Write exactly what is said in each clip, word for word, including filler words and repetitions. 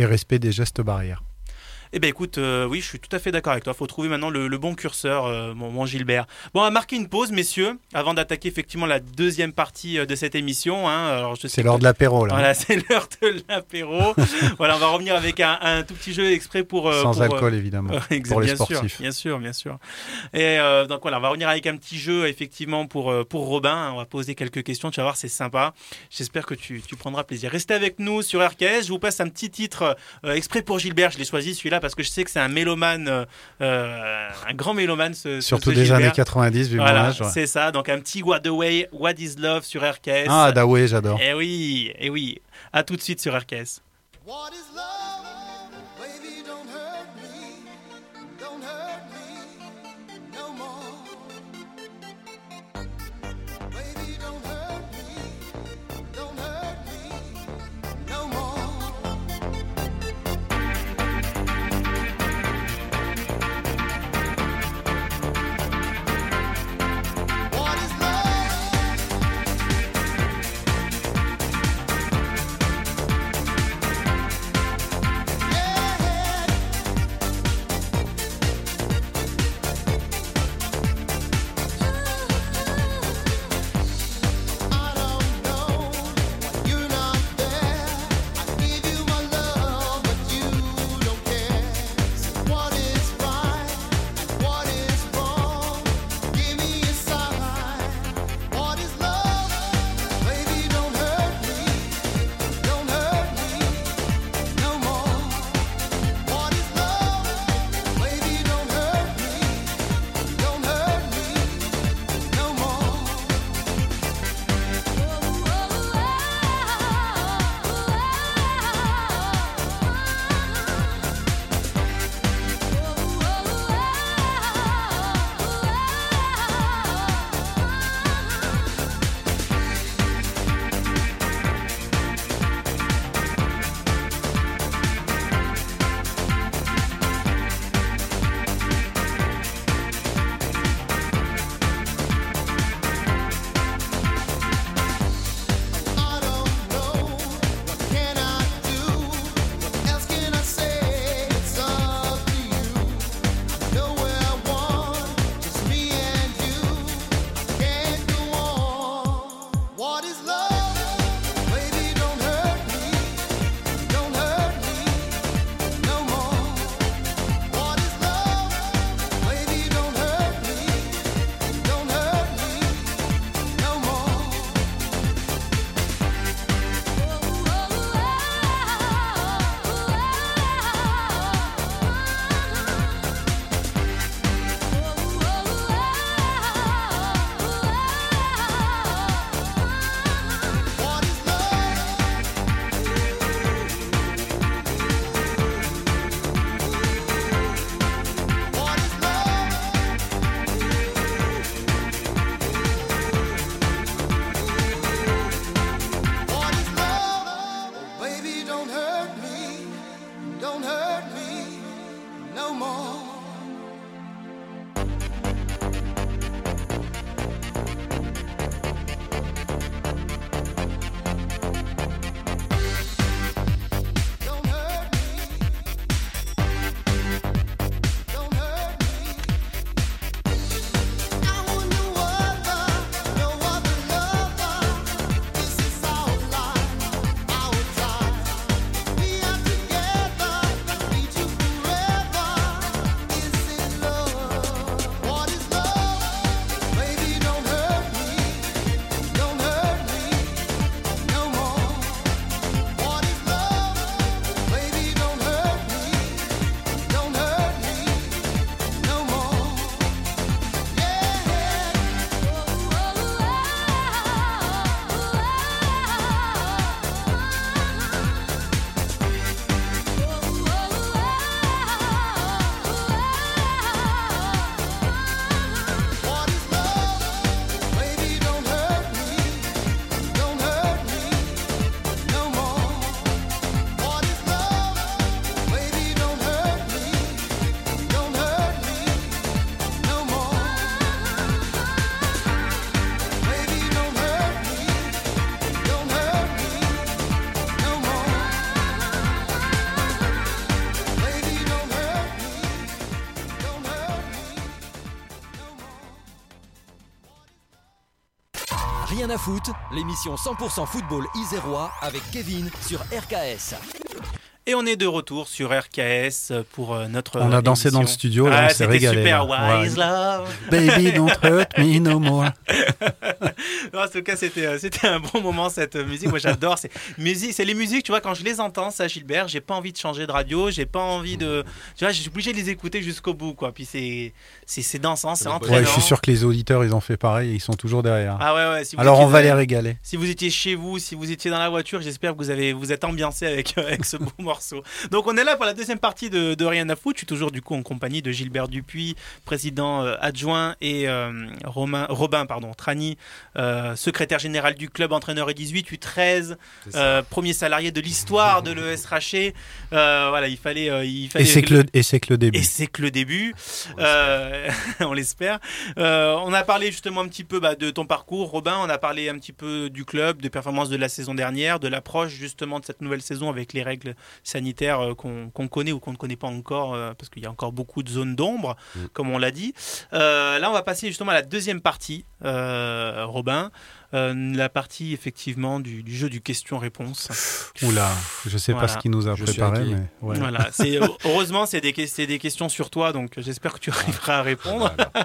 Et respect des gestes barrières. Eh bien écoute, euh, oui, je suis tout à fait d'accord avec toi. Il faut trouver maintenant le, le bon curseur, euh, mon, mon Gilbert. Bon, on va marquer une pause, messieurs, avant d'attaquer effectivement la deuxième partie euh, de cette émission. Hein. Alors, je sais c'est l'heure que... de l'apéro, là. Voilà, c'est l'heure de l'apéro. Voilà, on va revenir avec un, un tout petit jeu exprès pour... Euh, Sans pour, alcool, euh, évidemment, euh, pour les bien sportifs. Sûr, bien sûr, bien sûr. Et euh, donc voilà, on va revenir avec un petit jeu, effectivement, pour, euh, pour Robin. On va poser quelques questions, tu vas voir, c'est sympa. J'espère que tu, tu prendras plaisir. Restez avec nous sur R K S. Je vous passe un petit titre euh, exprès pour Gilbert. Je l'ai choisi, celui-là, parce que je sais que c'est un mélomane, euh, un grand mélomane. Ce, Surtout ce des Gilbert. années quatre-vingt-dix, vu voilà, mon âge. Ouais. C'est ça, donc un petit What Away, What is Love sur R K S. Ah, Daway, j'adore. Eh oui, eh oui. À tout de suite sur R K S. What is love? Baby, don't hurt me. Don't hurt me no more. Baby, don't hurt me. Don't hurt me no more. Rien à foutre, l'émission cent pour cent football isérois avec Kevin sur R K S. Et on est de retour sur R K S pour euh, notre On a dansé émission. dans le studio, là, ah, on s'est c'était régalé. super, là. Wise Ouais. Love. Baby, don't hurt me no more. Non, en tout cas, c'était, euh, c'était un bon moment cette euh, musique. Moi, j'adore. C'est, musique, c'est les musiques, tu vois, quand je les entends, ça, Gilbert, j'ai pas envie de changer de radio, j'ai pas envie de. Tu vois, je suis obligé de les écouter jusqu'au bout, quoi. Puis c'est, c'est, c'est dansant, c'est Ouais, entraînant. Ouais, je suis sûr que les auditeurs, ils ont fait pareil et ils sont toujours derrière. Ah ouais, ouais. Si vous Alors étiez on va dans- les régaler. Si vous étiez chez vous, si vous étiez dans la voiture, j'espère que vous avez vous êtes ambiancé avec, euh, avec ce beau morceau. Donc on est là pour la deuxième partie de, de Rien à foutre. Je suis toujours du coup en compagnie de Gilbert Dupuis, président euh, adjoint, et euh, Romain, Robin pardon, Trani, euh, secrétaire général du club, entraîneur U dix-huit, U treize, C'est ça. euh, premier salarié de l'histoire de l'E S Raché. Euh, voilà, il fallait, euh, il fallait Et c'est que le, et c'est que le début. et c'est que le début, euh, on l'espère. Euh, on a parlé justement un petit peu bah, de ton parcours, Robin. On a parlé un petit peu du club, des performances de la saison dernière, de l'approche justement de cette nouvelle saison avec les règles sanitaires euh, qu'on, qu'on connaît ou qu'on ne connaît pas encore, euh, parce qu'il y a encore beaucoup de zones d'ombre, Mm. comme on l'a dit. Euh, là, on va passer justement à la deuxième partie, euh, Robin. Euh, la partie effectivement du, du jeu du question-réponse. Oula, je sais Voilà. pas ce qu'il nous a Je suis préparé, inquiet. mais ouais. Voilà, c'est, heureusement, c'est des, que- c'est des questions sur toi, donc j'espère que tu arriveras à répondre. Voilà.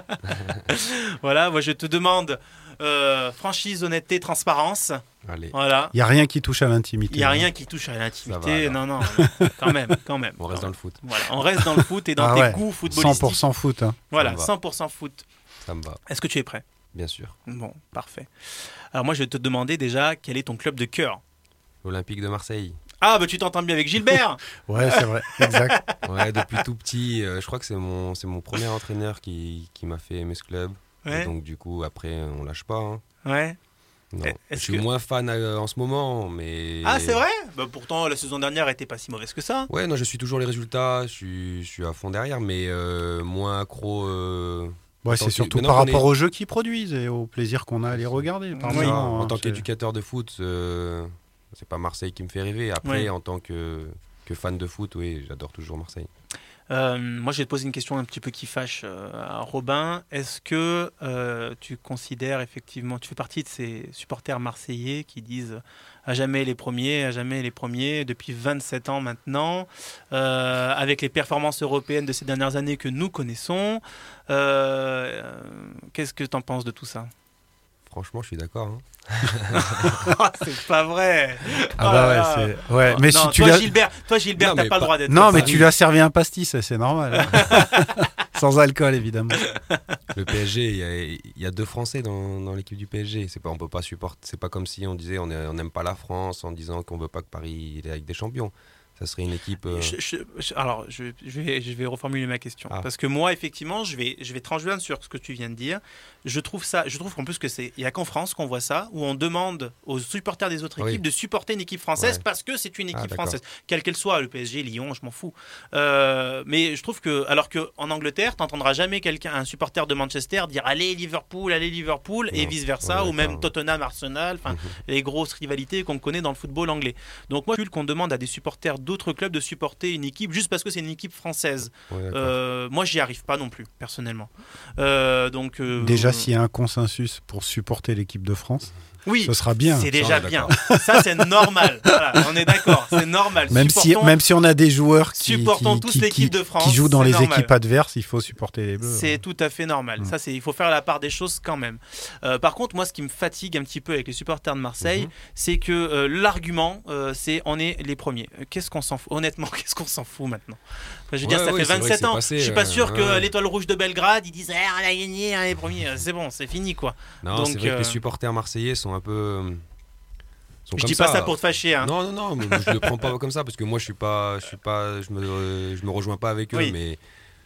Voilà, moi je te demande euh, franchise, honnêteté, transparence. Allez, Voilà. Il y a rien qui touche à l'intimité. Il n'y a hein. rien qui touche à Ça l'intimité. va, non, non, quand même, quand même. on reste dans le foot. Voilà, on reste dans le foot et dans Ah tes ouais, goûts footballistiques. cent pour cent foot. Hein. Voilà, Ça me va. cent pour cent foot. Ça me va, Est-ce que tu es prêt? bien sûr. Bon, parfait. Alors moi je vais te demander déjà quel est ton club de cœur. L'Olympique de Marseille. Ah bah tu t'entends bien avec Gilbert. Ouais, c'est vrai, exact. Ouais, depuis tout petit, euh, je crois que c'est mon, c'est mon premier entraîneur qui, qui m'a fait aimer ce club. Et Ouais, donc du coup, après, on lâche pas. hein. ouais. Non. Est-ce Je suis que- moins fan euh, en ce moment, mais... Ah c'est vrai? Bah pourtant la saison dernière était pas si mauvaise que ça. Ouais, non, je suis toujours les résultats, je suis, je suis à fond derrière, mais euh, moins accro... euh, Ouais, en tant c'est que- surtout maintenant par qu'on rapport est- aux jeux qu'ils produisent et au plaisir qu'on a à les regarder. par Oui. moment, en hein, tant c'est- qu'éducateur de foot, euh, c'est pas Marseille qui me fait rêver. Après, Ouais. en tant que, que fan de foot, oui, j'adore toujours Marseille. Euh, moi, je vais te poser une question un petit peu qui fâche euh, à Robin. Est-ce que euh, tu considères effectivement, tu fais partie de ces supporters marseillais qui disent à jamais les premiers, à jamais les premiers, depuis vingt-sept ans maintenant, euh, avec les performances européennes de ces dernières années que nous connaissons. Euh, euh, qu'est-ce que tu en penses de tout ça? Franchement, je suis d'accord. hein. Ah, c'est pas vrai. Ah Oh bah là ouais, là. c'est... ouais. Mais Non, si tu toi, l'as... Gilbert, toi, Gilbert, Non, t'as mais pas le pas- droit d'être. Non, mais Paris. tu lui as servi un pastis, ça, c'est normal. hein. Sans alcool, évidemment. Le P S G, il y a, il y a deux Français dans, dans l'équipe du P S G. C'est pas, on peut pas supporter. C'est pas comme si on disait on est- on n'aime pas la France en disant qu'on veut pas que Paris ait avec des champions. Ça serait une équipe. euh, Je- je- je- alors, je, je vais, je vais reformuler ma question. Ah. Parce que moi, effectivement, je vais, je vais te rejoindre sur ce que tu viens de dire. Je trouve ça, je trouve qu'en plus que c'est, il y a qu'en France qu'on voit ça, où on demande aux supporters des autres Oui. équipes de supporter une équipe française Ouais. parce que c'est une équipe Ah, d'accord. française, quelle qu'elle soit, le P S G, Lyon, je m'en fous. Euh, mais je trouve que, alors que en Angleterre, t'entendras jamais quelqu'un, un supporter de Manchester dire allez Liverpool, allez Liverpool, et Non. vice versa, Ouais, ou même d'accord. Tottenham, Arsenal, enfin mhm. les grosses rivalités qu'on connaît dans le football anglais. Donc moi, je suis qu'on demande à des supporters d'autres clubs de supporter une équipe juste parce que c'est une équipe française. Ouais, d'accord. Euh, moi, j'y arrive pas non plus, personnellement. Euh, donc euh, Déjà, s'il y a un consensus pour supporter l'équipe de France, oui, ce sera bien. c'est déjà on est bien. Ça, c'est normal. Voilà, on est d'accord, c'est normal. Même si, Supportons- même si on a des joueurs qui, supportons qui, tous qui- l'équipe qui- de France, qui jouent dans c'est les normal. équipes adverses, il faut supporter les Bleus. C'est tout à fait normal. Mm. Ça, c'est, il faut faire la part des choses quand même. Euh, par contre, moi, ce qui me fatigue un petit peu avec les supporters de Marseille, Mhm. c'est que euh, l'argument, euh, c'est on est les premiers. Euh, Qu'est-ce qu'on s'en fout? Honnêtement, qu'est-ce qu'on s'en fout maintenant? Enfin, je veux dire, Ouais, ça ouais, fait c'est vrai que vingt-sept c'est ans. passé, je suis pas euh, sûr que ouais. l'Étoile Rouge de Belgrade, ils disent eh, on a gagné, on est les premiers. C'est bon, c'est fini quoi. Non, donc, c'est vrai euh, que les supporters marseillais sont un peu. euh, sont Je comme dis pas ça pour te fâcher. Hein. Non, non, non, mais je le prends pas comme ça parce que moi je suis pas, je suis pas, je me, euh, je me rejoins pas avec eux, Oui. mais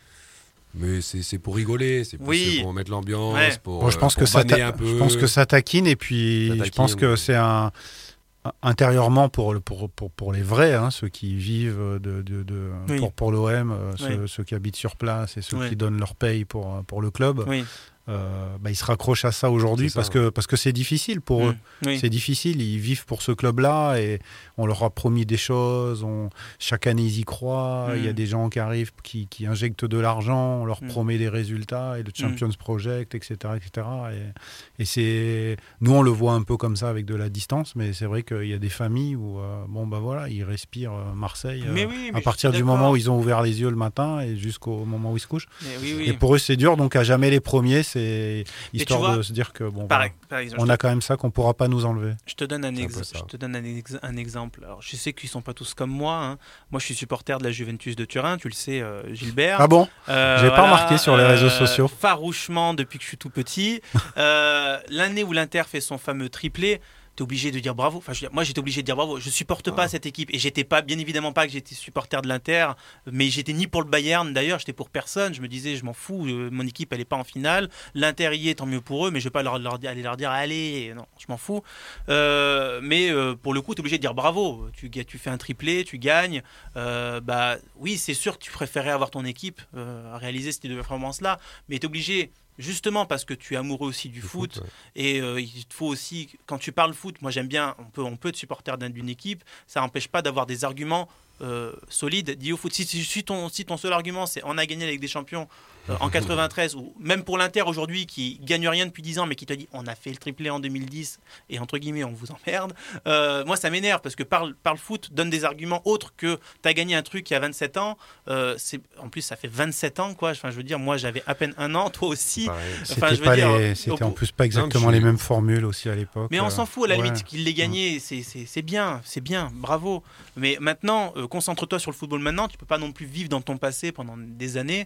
mais c'est c'est pour rigoler, c'est pour, Oui. c'est pour mettre l'ambiance, Ouais. pour, Bon, je euh, pense pour que ça, vanner ta- un peu. je pense que ça taquine et puis Ça je taquine, pense que oui. c'est un intérieurement pour le- pour pour pour les vrais, hein, ceux qui vivent de, de, de- Oui. pour pour l'O M, euh, ceux, Oui. ceux qui habitent sur place et ceux Oui. qui donnent leur paye pour pour le club. Oui. euh, bah, ils se raccrochent à ça aujourd'hui C'est ça. parce que parce que c'est difficile pour eux. Mmh. Oui. C'est difficile, ils vivent pour ce club-là et on leur a promis des choses. On... Chaque année, ils y croient. Mm. Il y a des gens qui arrivent, qui, qui injectent de l'argent, on leur Mm. promet des résultats et le Champions Project, et cetera, et cetera. Et, et c'est, nous, on le voit un peu comme ça avec de la distance, mais c'est vrai qu'il y a des familles où, euh, bon, bah voilà, ils respirent euh, Marseille euh, Mais oui, mais à je partir suis du d'accord. moment où ils ont ouvert les yeux le matin et jusqu'au moment où ils se couchent. Mais oui, oui. Et pour eux, c'est dur, donc à jamais les premiers, c'est histoire vois, de se dire que bon, Par, voilà, par exemple, on je a quand même ça qu'on ne pourra pas nous enlever. Je te donne un, C'est un ex- peu ça. je te donne un, ex- un exemple. Alors, je sais qu'ils sont pas tous comme moi. hein. Moi, je suis supporter de la Juventus de Turin. Tu le sais, euh, Gilbert. Ah bon? Euh, J'ai pas remarqué sur les réseaux sociaux. Farouchement depuis que je suis tout petit. Euh, L'année où l'Inter fait son fameux triplé, t'es obligé de dire bravo. Enfin, je veux dire, moi, j'étais obligé de dire bravo. Je supporte pas Ah. cette équipe et j'étais pas, bien évidemment pas que j'étais supporter de l'Inter, mais j'étais ni pour le Bayern. D'ailleurs, j'étais pour personne. Je me disais, je m'en fous. euh, Mon équipe, elle est pas en finale. L'Inter y est, tant mieux pour eux, mais je vais pas leur, leur dire- aller leur dire, allez, non, je m'en fous. Euh, mais euh, pour le coup, t'es obligé de dire bravo. Tu, ga- tu fais un triplé, tu gagnes. Euh, bah oui, c'est sûr que tu préférais avoir ton équipe euh, réaliser cette performance-là, mais t'es obligé. Justement parce que tu es amoureux aussi du Le foot, ouais. et euh, il te faut aussi, quand tu parles foot, moi j'aime bien, on peut, on peut être supporter d'un- d'une équipe, ça n'empêche pas d'avoir des arguments euh, solides liés au foot. Si, si, si ton, si ton seul argument c'est on a gagné avec des champions euh, en quatre-vingt-treize, ou même pour l'Inter aujourd'hui qui gagne rien depuis dix ans, mais qui te dit on a fait le triplé en deux mille dix, et entre guillemets on vous emmerde, euh, moi ça m'énerve parce que parle, parle foot, donne des arguments autres que tu as gagné un truc il y a vingt-sept ans. Euh, c'est, en plus ça fait vingt-sept ans, quoi. Enfin, je veux dire, moi j'avais à peine un an, toi aussi. Pareil. C'était, Enfin, je veux pas dire, les- au c'était bout- en plus pas exactement je les suis- mêmes formules aussi à l'époque. Mais on euh, s'en fout, à la ouais. limite qu'il l'ait gagné, c'est, c'est, c'est bien, c'est bien, bravo. Mais maintenant, euh, concentre-toi sur le football maintenant, tu peux pas non plus vivre dans ton passé pendant des années.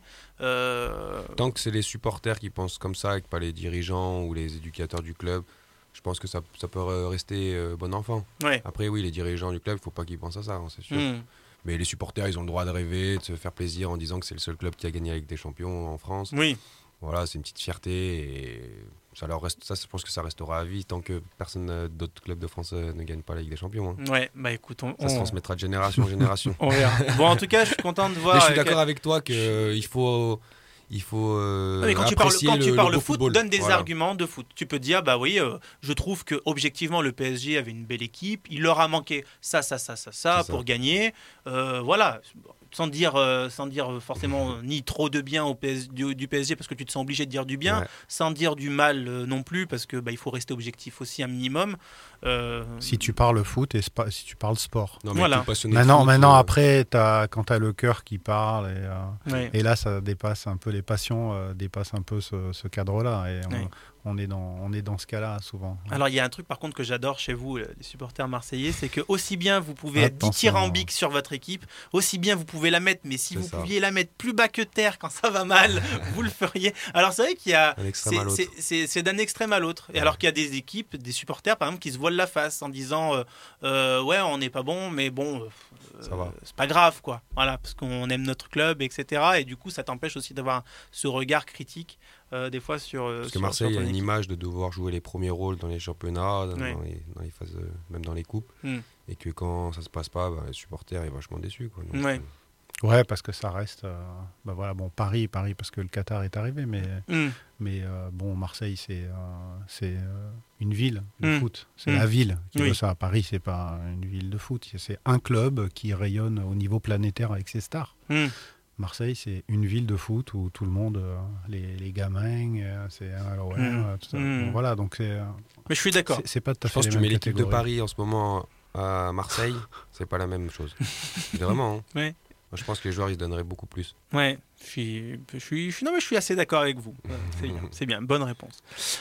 Euh, Tant que c'est les supporters qui pensent comme ça et que pas les dirigeants ou les éducateurs du club, je pense que ça, ça peut euh, rester euh, bon enfant. ouais. Après, oui, les dirigeants du club, il faut pas qu'ils pensent à ça, hein, c'est sûr. Hmm. Mais les supporters, ils ont le droit de rêver, de se faire plaisir en disant que c'est le seul club qui a gagné avec des champions en France. Oui, Voilà, c'est une petite fierté et ça leur reste. Ça, je pense que ça restera à vie tant que personne euh, d'autres clubs de France euh, ne gagne pas la Ligue des Champions. hein. ouais, bah écoute, on, Ça se on- transmettra de génération en génération. on verra. Bon, en tout cas, je suis content de voir. Mais je suis euh, d'accord que- avec toi qu'il faut, il faut euh, Non, mais quand tu parles, apprécier quand tu le, parles le beau foot, football. donne des Voilà. arguments de foot. Tu peux dire, bah oui, euh, je trouve que objectivement le P S G avait une belle équipe. Il leur a manqué ça, ça, ça, ça, ça C'est ça. pour gagner. Euh, voilà. Sans dire, euh, sans dire forcément euh, ni trop de bien au P S, du, du P S G parce que tu te sens obligé de dire du bien, Ouais. sans dire du mal euh, non plus parce que bah, il faut rester objectif aussi un minimum. Euh, Si tu parles foot et spa- si tu parles sport. Non, mais Voilà. tout passionné de Maintenant, foot, maintenant euh, après, t'as, quand tu as le cœur qui parle, et, euh, ouais. et là, ça dépasse un peu les passions, euh, dépasse un peu ce, ce cadre-là. Et on, Ouais. on, est dans, on est dans ce cas-là souvent. Alors il y a un truc par contre que j'adore chez vous, les supporters marseillais, c'est que aussi bien vous pouvez être Attention. dithyrambique sur votre équipe, aussi bien vous pouvez la mettre, mais si C'est vous ça. pouviez la mettre plus bas que terre quand ça va mal, vous le feriez. Alors c'est vrai qu'il y a, Un extrême c'est, à l'autre. c'est- c'est- c'est d'un extrême à l'autre. Et Ouais. alors qu'il y a des équipes, des supporters par exemple, qui se voilent la face en disant, euh, euh, ouais on n'est pas bon, mais bon, euh, Ça va. c'est pas grave quoi. Voilà, parce qu'on aime notre club, et cetera. Et du coup ça t'empêche aussi d'avoir ce regard critique euh, des fois sur. euh, Parce que sur- Marseille sur a ton une équipe. image de devoir jouer les premiers rôles dans les championnats, dans, Ouais. dans les, dans les phases, euh, même dans les coupes, Hmm. et que quand ça se passe pas, bah, le supporter est vachement déçu. Quoi. Donc, Ouais. euh, Ouais, parce que ça reste. euh, bah voilà, bon, Paris, Paris, parce que le Qatar est arrivé, mais, Hmm. mais euh, bon, Marseille, c'est, euh, c'est euh, une ville de Mm. foot. C'est Mm. la ville qui Oui. veut ça. Paris, c'est pas une ville de foot. C'est un club qui rayonne au niveau planétaire avec ses stars. Hmm. Marseille, c'est une ville de foot où tout le monde, euh, les, les gamins, euh, c'est à l'O M, Mm. euh, tout ça. Mm. Donc voilà, donc c'est, euh, Mais je suis d'accord. c'est, c'est pas tout à Je fait pense les que tu mêmes mets l'équipe de catégories. Paris en ce moment à Marseille, c'est pas la même chose. Vraiment. hein. Ouais. Moi, je pense que les joueurs ils se donneraient beaucoup plus. Ouais, je suis, je suis, je suis- non mais je suis assez d'accord avec vous. Ouais, c'est bien, c'est bien, bonne réponse.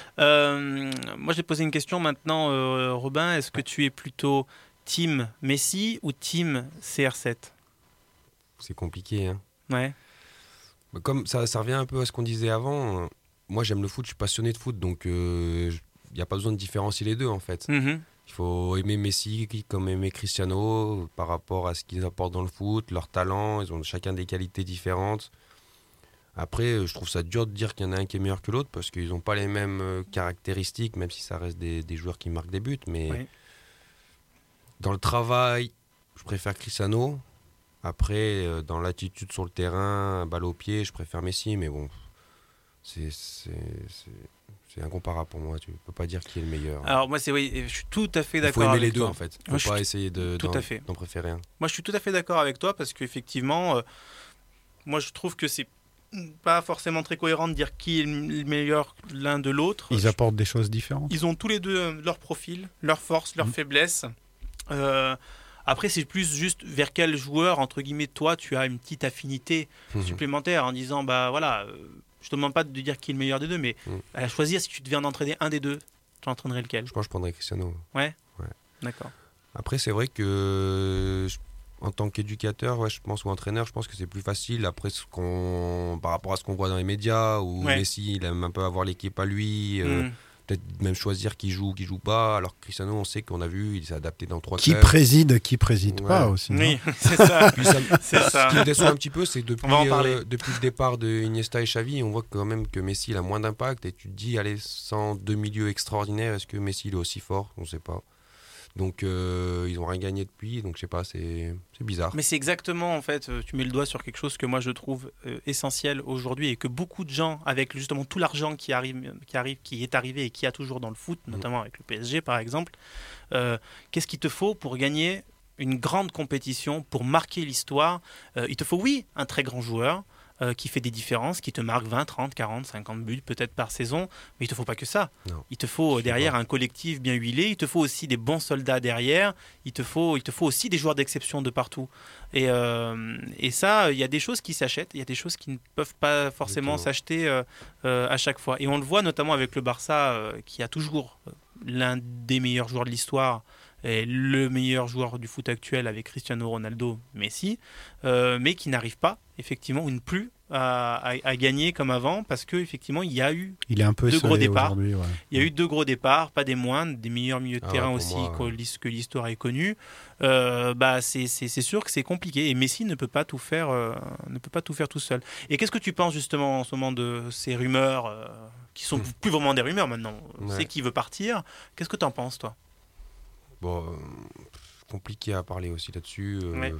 Euh, moi, j'ai posé une question maintenant, euh, Robin. Est-ce que tu es plutôt team Messi ou team C R sept? C'est compliqué. Hein. Ouais. Mais Comme ça, ça revient un peu à ce qu'on disait avant. euh, Moi, j'aime le foot, je suis passionné de foot, donc il n'y a pas besoin de différencier les deux en fait. Mhm. Il faut aimer Messi comme aimer Cristiano par rapport à ce qu'ils apportent dans le foot, leur talent. Ils ont chacun des qualités différentes. Après, je trouve ça dur de dire qu'il y en a un qui est meilleur que l'autre parce qu'ils n'ont pas les mêmes euh, caractéristiques, même si ça reste des, des joueurs qui marquent des buts. Mais Ouais. dans le travail, je préfère Cristiano. Après, euh, dans l'attitude sur le terrain, balle au pied, je préfère Messi. Mais bon, c'est, c'est, c'est, c'est incomparable pour moi. Tu peux pas dire qui est le meilleur. Alors moi c'est oui, je suis tout à fait Il faut d'accord aimer avec les deux toi. en fait. Faut Moi, je pas suis essayer de, tout d'en, à fait. d'en préférer un. Moi, je suis tout à fait d'accord avec toi parce qu'effectivement, euh, moi, je trouve que c'est pas forcément très cohérent de dire qui est le meilleur l'un de l'autre. Ils Je- apportent des choses différentes. Ils ont tous les deux euh, leur profil, leurs forces, leurs Mhm. faiblesses. Euh, après, c'est plus juste vers quel joueur, entre guillemets, toi, tu as une petite affinité Mhm. supplémentaire en disant, bah voilà, euh, je te demande pas de dire qui est le meilleur des deux, mais Mhm. à choisir, si tu devais en entraîner un des deux, tu entraînerais lequel? Je pense que je prendrais Cristiano. D'accord. Après, c'est vrai que je- en tant qu'éducateur, ouais, je pense, ou entraîneur, je pense que c'est plus facile après ce qu'on, par rapport à ce qu'on voit dans les médias, où Ouais. Messi, il aime un peu avoir l'équipe à lui, euh, Mhm. peut-être même choisir qui joue, qui joue pas. Alors que Cristiano, on sait qu'on a vu, il s'est adapté dans trois Qui clubs. préside, qui préside Ouais. pas aussi. Oui, hein. c'est ça. Puis ça- C'est ça. Ce qui me déçoit un petit peu, c'est que depuis, On va en parler. euh, depuis le départ de Iniesta et Xavi, on voit quand même que Messi il a moins d'impact. Et tu te dis, allez, sans deux milieux extraordinaires, est-ce que Messi il est aussi fort? On ne sait pas. Donc euh, ils n'ont rien gagné depuis. Donc je sais pas, c'est, c'est bizarre. Mais c'est exactement, en fait, euh, tu mets le doigt sur quelque chose que moi je trouve euh, essentiel aujourd'hui et que beaucoup de gens, avec justement tout l'argent qui arrive, qui arrive, qui est arrivé et qui a toujours dans le foot, notamment avec le P S G par exemple, euh, qu'est-ce qu'il te faut pour gagner une grande compétition, pour marquer l'histoire? Euh, Il te faut, oui, un très grand joueur euh, qui fait des différences, qui te marque vingt, trente, quarante, cinquante buts peut-être par saison, mais il te faut pas que ça. Non. Il te faut Je euh, suis derrière pas. un collectif bien huilé, il te faut aussi des bons soldats derrière, il te faut, il te faut aussi des joueurs d'exception de partout. Et, euh, et ça, il y a des choses qui s'achètent, il y a des choses qui ne peuvent pas forcément Exactement. s'acheter euh, euh, à chaque fois. Et on le voit notamment avec le Barça, euh, qui a toujours euh, l'un des meilleurs joueurs de l'histoire, et le meilleur joueur du foot actuel avec Cristiano Ronaldo, Messi, euh, mais qui n'arrive pas, effectivement, ou ne plus à, à- à gagner comme avant, parce qu'effectivement, il y a eu Il est un peu Deux gros esselé départs. aujourd'hui. Ouais. il y a eu deux gros départs, pas des moindres, des meilleurs milieux de Ah terrain ouais, pour aussi moi, que ouais. l'his- que l'histoire ait connu. Euh, bah c'est, c'est, c'est sûr que c'est compliqué et Messi ne peut pas tout faire, euh, ne peut pas tout faire tout seul. Et qu'est-ce que tu penses justement en ce moment de ces rumeurs euh, qui sont Mm. plus vraiment des rumeurs maintenant? On Ouais. sait qui veut partir. Qu'est-ce que tu en penses toi? Bon, euh, compliqué à parler aussi là-dessus. euh, Ouais.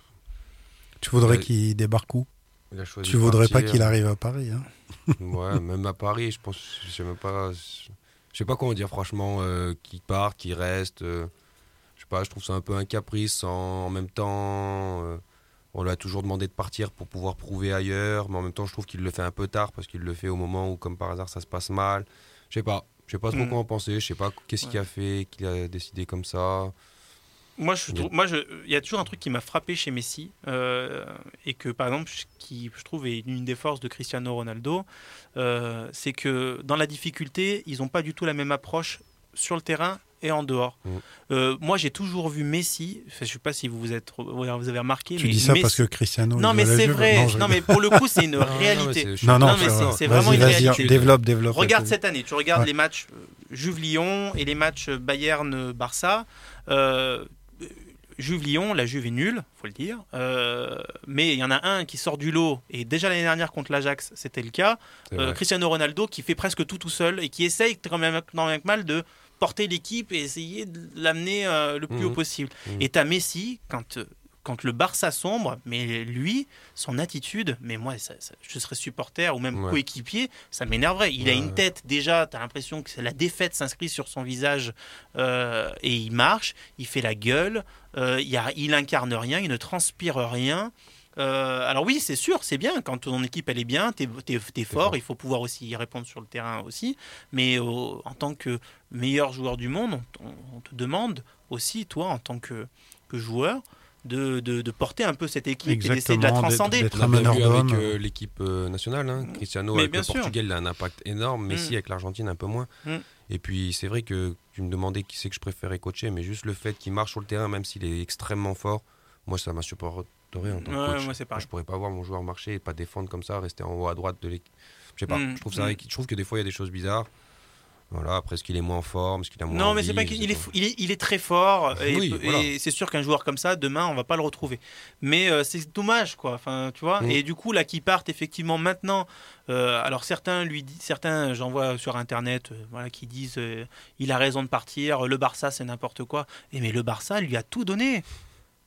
Tu voudrais Ouais. qu'il débarque où? il a choisi Tu de voudrais pas partir. qu'il arrive à Paris. Hein. Ouais, même à Paris, je pense, je sais même pas, je sais pas comment dire franchement, euh, qui part, qui reste. euh, je sais pas, je trouve ça un peu un caprice. En, en même temps, euh, on lui a toujours demandé de partir pour pouvoir prouver ailleurs, mais en même temps, je trouve qu'il le fait un peu tard parce qu'il le fait au moment où, comme par hasard, ça se passe mal. Je sais pas, je sais pas trop Mm. quoi en penser. Je sais pas qu'est-ce Ouais. qui a fait qu'il a décidé comme ça. Moi, je Il y a- trouve- moi, je, il y a toujours un truc qui m'a frappé chez Messi euh, et que, par exemple, je- qui je trouve est une des forces de Cristiano Ronaldo, euh, c'est que dans la difficulté, ils n'ont pas du tout la même approche sur le terrain et en dehors. Mm. Euh, moi, j'ai toujours vu Messi. Enfin, je ne sais pas si vous vous êtes, vous avez remarqué, Tu mais dis ça Messi- parce que Cristiano. non, il mais veut la c'est Juve. vrai. Non, je Non, rigole. mais pour le coup, c'est une Non, non, mais réalité. c'est- je- Non, non, Non, mais ça c'est- va. c'est Vas-y, vraiment une vas-y, réalité. développe, développe. Regarde cette année, tu regardes Ouais. les matchs euh, Juve-Lyon et les matchs Bayern-Barça. Euh, Juve-Lyon, la Juve est nulle, faut le dire. Euh, mais il y en a un qui sort du lot, et déjà l'année dernière contre l'Ajax, c'était le cas. c'est Euh, vrai. Cristiano Ronaldo qui fait presque tout tout seul et qui essaye quand même, tant bien que mal de porter l'équipe et essayer de l'amener euh, le plus Mhm. haut possible. Mhm. Et t'as Messi, quand, euh, quand le Barça sombre, mais lui, son attitude, mais moi, ça- ça- je serais supporter ou même Ouais. coéquipier, ça m'énerverait. Il a Ouais. une tête, déjà, t'as l'impression que c'est la défaite s'inscrit sur son visage euh, et il marche, il fait la gueule, euh, il, y a- il incarne rien, il ne transpire rien. Euh, alors oui, c'est sûr, c'est bien quand ton équipe elle est bien, t'es, t'es, t'es fort, fort. il faut pouvoir aussi y répondre sur le terrain aussi. Mais euh, en tant que meilleur joueur du monde, on, on- on te demande aussi, toi, en tant que, que joueur, de, de, de porter un peu cette équipe et d'essayer de la Exactement, d'être- transcender. d'être On a un bien meneur vu avec d'hommes. euh, l'équipe euh, nationale, hein. Cristiano Mais avec bien le sûr. Portugal, il a un impact énorme. Messi Mm. avec l'Argentine un peu moins. Mm. Et puis c'est vrai que tu me demandais qui c'est que je préférais coacher, mais juste le fait qu'il marche sur le terrain, même s'il est extrêmement fort, moi ça m'a supporté en tant que Ouais, coach. moi, c'est pareil. je pourrais pas voir mon joueur marcher et pas défendre comme ça, rester en haut à droite de l'équipe. Je sais pas. Mm. Je trouve ça, Mm. je trouve que des fois il y a des choses bizarres. Voilà. Après, est-ce qu'il est moins en forme, est-ce qu'il a moins Non, mais envie, c'est pas je qu'il sais il est, pas. fou- il est, il est très fort et, Oui, et voilà. c'est sûr qu'un joueur comme ça, demain, on va pas le retrouver. Mais euh, c'est dommage, quoi. Enfin, tu vois. Mm. Et du coup, là, qui partent effectivement maintenant. euh, alors certains lui disent, certains, j'en vois sur internet, euh, voilà, qui disent, euh, il a raison de partir. Le Barça, c'est n'importe quoi. Et mais le Barça lui a tout donné.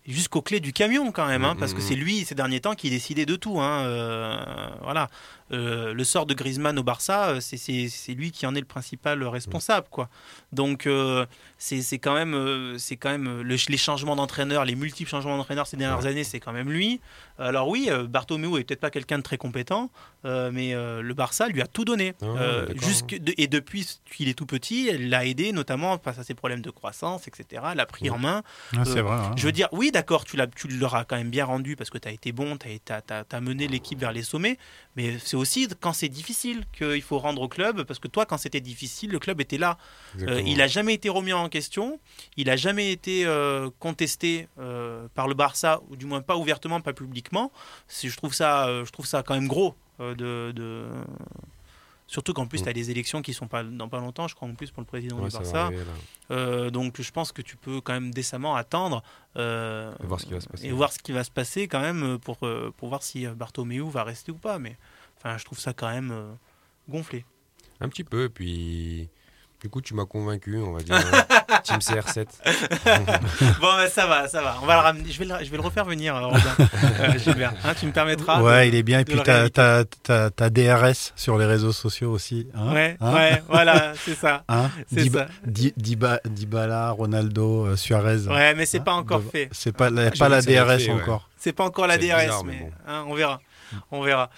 jusqu'aux clés du camion quand même, hein, Mmh, parce que mmh. c'est lui ces derniers temps qui décidait de tout. Hein, euh, voilà, Euh, le sort de Griezmann au Barça, euh, c'est, c'est, c'est lui qui en est le principal responsable, quoi. Donc euh, c'est, c'est quand même, euh, c'est quand même euh, le- les changements d'entraîneur, les multiples changements d'entraîneur ces dernières Ouais. années, c'est quand même lui. Alors oui, euh, Bartomeu est peut-être pas quelqu'un de très compétent, euh, mais euh, le Barça lui a tout donné. Ah ouais, Euh, d'accord. jusque de- et depuis qu'il est tout petit, elle l'a aidé notamment face à ses problèmes de croissance, et cetera. Elle l'a pris Ouais. en main. Ah, c'est Euh, vrai. hein. Je veux dire, oui, d'accord, tu, l'as, tu leur as quand même bien rendu parce que tu as été bon, tu as mené l'équipe vers les sommets, mais c'est aussi quand c'est difficile qu'il faut rendre au club, parce que toi, quand c'était difficile, le club était là. Euh, Exactement. il n'a jamais été remis en question, il n'a jamais été euh, contesté euh, par le Barça, ou du moins pas ouvertement, pas publiquement. C'est- Je trouve ça, euh, je trouve ça quand même gros. euh, de, de... Surtout qu'en plus, Mm. tu as des élections qui sont pas, dans pas longtemps, je crois, en plus pour le président Ouais, du ça va Barça. arriver, là. Euh, donc je pense que tu peux quand même décemment attendre euh, Et voir ce qui va se passer. et voir ce qui va se passer quand même pour, euh, pour voir si euh, Bartomeu va rester ou pas. Mais enfin, je trouve ça quand même euh, gonflé. Un petit peu, puis du coup tu m'as convaincu, on va dire. hein. Team C R sept. Bon, bah, ça va, ça va. On va le ramener. Je vais le, je vais le refaire venir, euh, Robin, euh, Gilbert. Hein, tu me permettras. Ouais, de- il est bien. Et de puis, le t'as, réinviter. t'as, t'as, t'as D R S sur les réseaux sociaux aussi. Hein Ouais, Hein ouais, voilà, c'est ça. Hein C'est Dib- ça. Di- Diba- Dybala, Ronaldo, euh, Suarez. Ouais, mais c'est Hein pas encore Dev- fait. C'est pas, la- j'ai pas vu la que ça allait D R S être fait, ouais. encore. C'est pas encore la C'est D R S, bizarre, mais, mais bon. hein, on verra. On verra.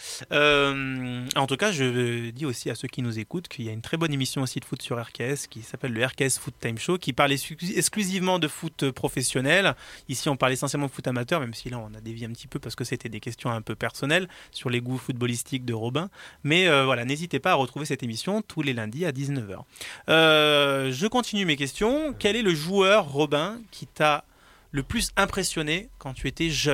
Euh, en tout cas, je dis aussi à ceux qui nous écoutent qu'il y a une très bonne émission aussi de foot sur R K S qui s'appelle le R K S Foot Time Show, qui parle exclu- exclusivement de foot professionnel. Ici, on parle essentiellement de foot amateur, même si là, on a dévié un petit peu parce que c'était des questions un peu personnelles sur les goûts footballistiques de Robin. Mais euh, voilà, n'hésitez pas à retrouver cette émission tous les lundis à dix-neuf heures. Euh, je continue mes questions. Quel est le joueur, Robin, qui t'a le plus impressionné quand tu étais jeune ?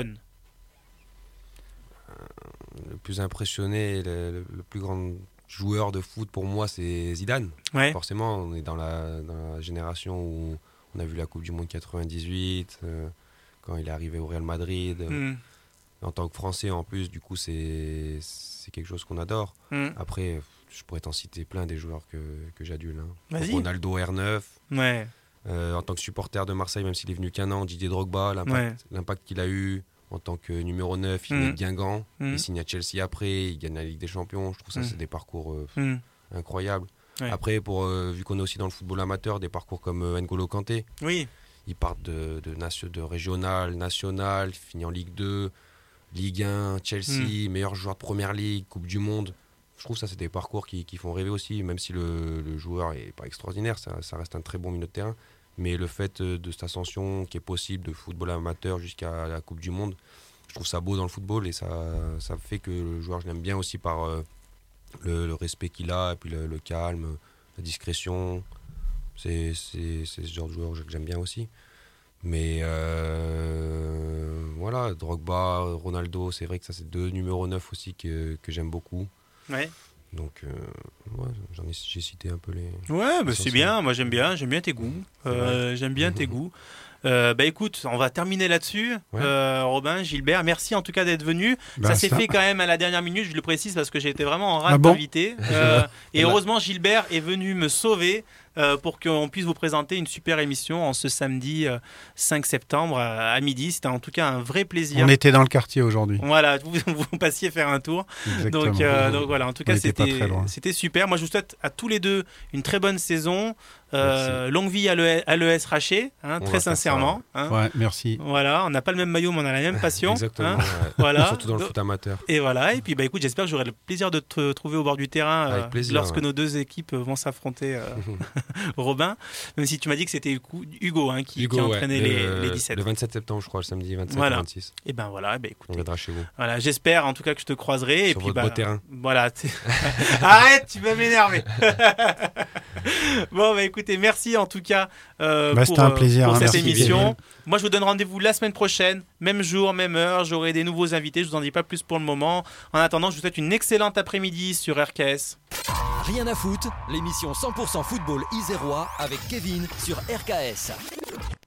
Le plus impressionné, le, le- le plus grand joueur de foot pour moi, c'est Zidane. Ouais. Forcément, on est dans la, dans la génération où on a vu la Coupe du Monde quatre-vingt-dix-huit, euh, quand il est arrivé au Real Madrid. Hmm. En tant que Français, en plus, du coup, c'est c'est quelque chose qu'on adore. Hmm. Après, je pourrais t'en citer plein des joueurs que, que j'adule. hein. Vas-y. Ronaldo R neuf. Ouais. Euh, en tant que supporter de Marseille, même s'il est venu qu'un an, Didier Drogba, l'impact, l'impact qu'il a eu en tant que numéro neuf, il Mm. met Guingamp, Mm. il signe à Chelsea après, il gagne la Ligue des Champions. Je trouve ça, Mm. c'est des parcours euh, Hmm. incroyables. Ouais. Après, pour, euh, vu qu'on est aussi dans le football amateur, des parcours comme euh, N'Golo Kanté, Oui. ils partent de, de, nation- de régional, national, finit en Ligue deux, Ligue un, Chelsea, meilleur joueur de Première Ligue, Coupe du Monde. Je trouve ça, c'est des parcours qui, qui font rêver aussi, même si le, le joueur est pas extraordinaire, ça, ça reste un très bon milieu de terrain. Mais le fait euh, de cette ascension qui est possible de football amateur jusqu'à la Coupe du Monde, je trouve ça beau dans le football et ça, ça fait que le joueur, je l'aime bien aussi par euh, le, le respect qu'il a, et puis le, le calme, la discrétion. C'est, c'est, c'est ce genre de joueur que j'aime bien aussi. Mais euh, voilà, Drogba, Ronaldo, c'est vrai que ça c'est deux numéros neuf aussi que, que j'aime beaucoup. Ouais. Donc euh, ouais, j'en ai, j'ai cité un peu les... Ouais, bah, c'est Essentiel. bien. Moi, j'aime bien. J'aime bien tes goûts. Euh, j'aime bien tes goûts. Euh, bah écoute, on va terminer là-dessus. Ouais. Euh, Robin, Gilbert, merci en tout cas d'être venu. Bah, ça s'est ça- fait quand même à la dernière minute, je le précise parce que j'ai été vraiment en rate Ah bon d'invité. Euh, et heureusement, Gilbert est venu me sauver euh, pour qu'on puisse vous présenter une super émission en ce samedi euh, cinq septembre à, à midi. C'était en tout cas un vrai plaisir. On était dans le quartier aujourd'hui. Voilà, vous, vous passiez faire un tour. Exactement. Donc, euh, donc voilà, en tout On cas, était pas c'était très loin. c'était super. Moi, je vous souhaite à tous les deux une très bonne saison. Euh, longue vie à l'E- à l'E S Raché, hein, On très va faire sincèrement. hein. Ouais, merci. Voilà, on n'a pas le même maillot, mais on a la même passion. Exactement, hein. ouais. Voilà. Surtout dans le Donc- foot amateur. Et voilà, et puis bah écoute, j'espère que j'aurai le plaisir de te trouver au bord du terrain euh, Avec plaisir, lorsque ouais. nos deux équipes vont s'affronter. euh, Robin, même si tu m'as dit que c'était Hugo hein, qui, qui ouais, entraînait le, les, les dix-sept. Le vingt-sept septembre, je crois, le samedi vingt-sept Voilà. et vingt-six. Et ben voilà, ben On écoutez, viendra chez vous. voilà, j'espère en tout cas que je te croiserai. et Sur puis votre bah, beau terrain. Voilà. t'es- Arrête, tu vas m'énerver. Bon, bah écoutez, merci en tout cas euh, Bah, pour, c'était un euh, plaisir, pour hein, cette merci, émission. Kevin. Moi, je vous donne rendez-vous la semaine prochaine, même jour, même heure. J'aurai des nouveaux invités. Je vous en dis pas plus pour le moment. En attendant, je vous souhaite une excellente après-midi sur R K S. Rien à foutre, l'émission cent pour cent football isérois avec Kevin sur R K S.